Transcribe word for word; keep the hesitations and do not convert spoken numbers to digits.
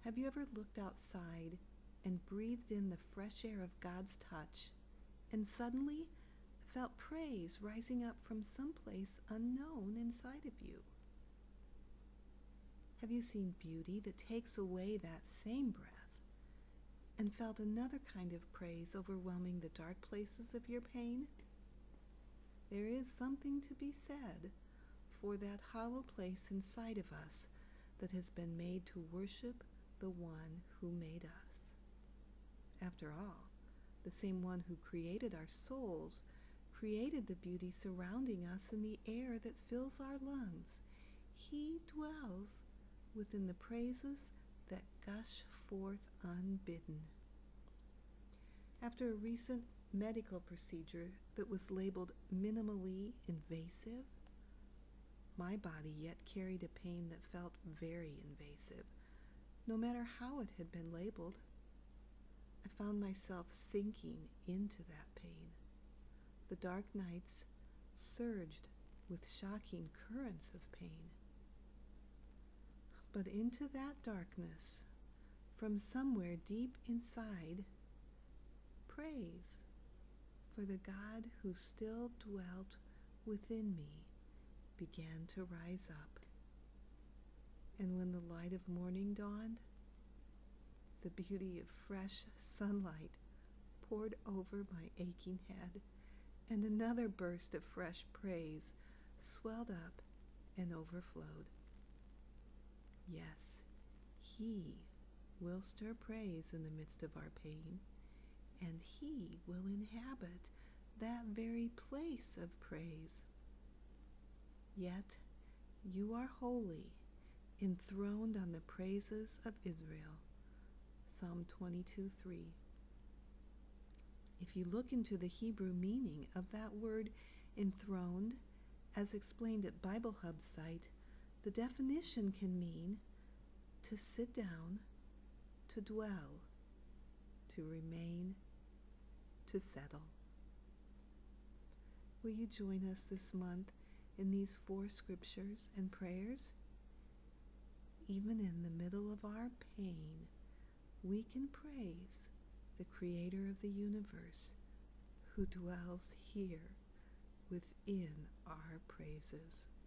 Have you ever looked outside and breathed in the fresh air of God's touch and suddenly felt praise rising up from someplace unknown inside of you? Have you seen beauty that takes away that same breath and felt another kind of praise overwhelming the dark places of your pain? There is something to be said for that hollow place inside of us that has been made to worship the one who made us. After all, the same one who created our souls created the beauty surrounding us in the air that fills our lungs. He dwells within the praises that gush forth unbidden. After a recent medical procedure that was labeled minimally invasive, my body yet carried a pain that felt very invasive, no matter how it had been labeled. I found myself sinking into that pain. The dark nights surged with shocking currents of pain. But into that darkness, from somewhere deep inside, praise for the God who still dwelt within me began to rise up. And when the light of morning dawned, the beauty of fresh sunlight poured over my aching head, and another burst of fresh praise swelled up and overflowed. Yes, He will stir praise in the midst of our pain, and He will inhabit that very place of praise. Yet you are holy, enthroned on the praises of Israel. Psalm twenty-two three. If you look into the Hebrew meaning of that word enthroned, as explained at Bible Hub's site, the definition can mean to sit down, to dwell, to remain, to settle. Will you join us this month in these four scriptures and prayers? Even in the middle of our pain, we can praise the Creator of the universe who dwells here within our praises.